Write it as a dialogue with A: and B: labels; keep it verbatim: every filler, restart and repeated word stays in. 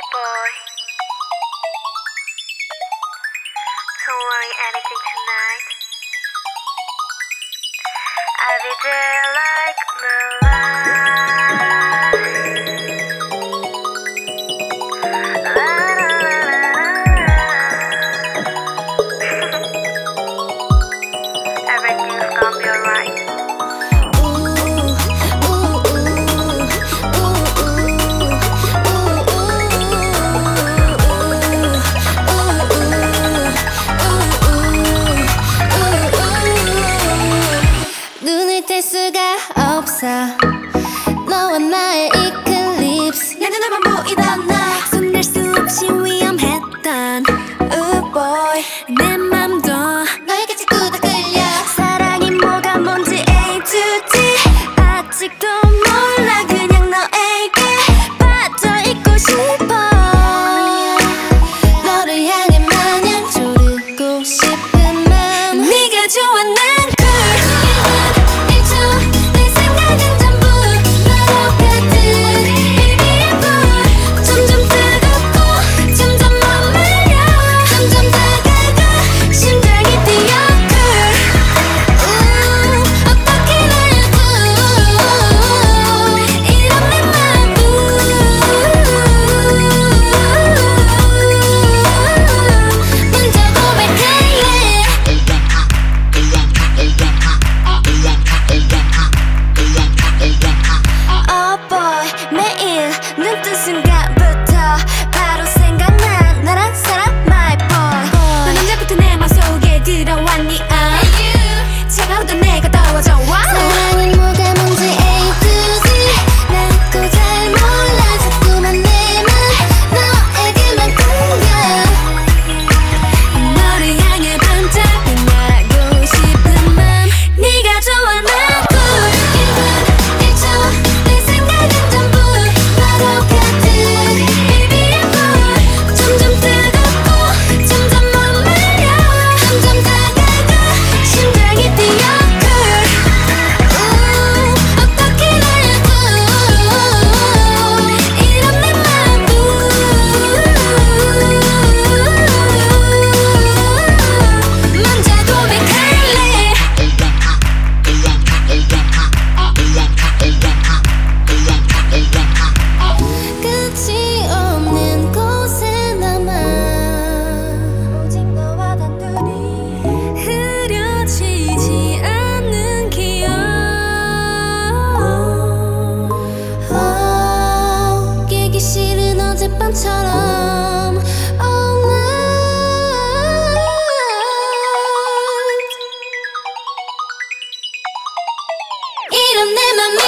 A: boy. Don't worry anything tonight. I'll be there like moonlight. La, la, la, la. Everything's gonna be alright.
B: 눈을 뗄 수가 없어 너와 나의 이클립스 내 눈에만 보이던 너 손댈 수 없이 위험했던 Ooh boy 내 맘도 너에게 자꾸 다 끌려 사랑이 뭐가 뭔지 A to D 아직도 몰라 그냥 너에게 빠져있고 싶어 너를 향해 마냥 조르고 싶은 맘 네가 좋아 난 눈 뜬 순간부터 바로 생각나 나란 사람 my boy 넌 언제부터 내 맘속에 들어왔니 uh? 차가우던 내가 더워져 wow. 사랑은 뭐가 뭔지 A to Z 나도 잘 몰라 자꾸만 내 맘 너에게만 끌려 너를 향해 반짝여나고 싶은 맘 네가 좋아 난 꿀 일 분 일 초 내 생각은 전부 어젯밤처럼 all night 이런 내 맘이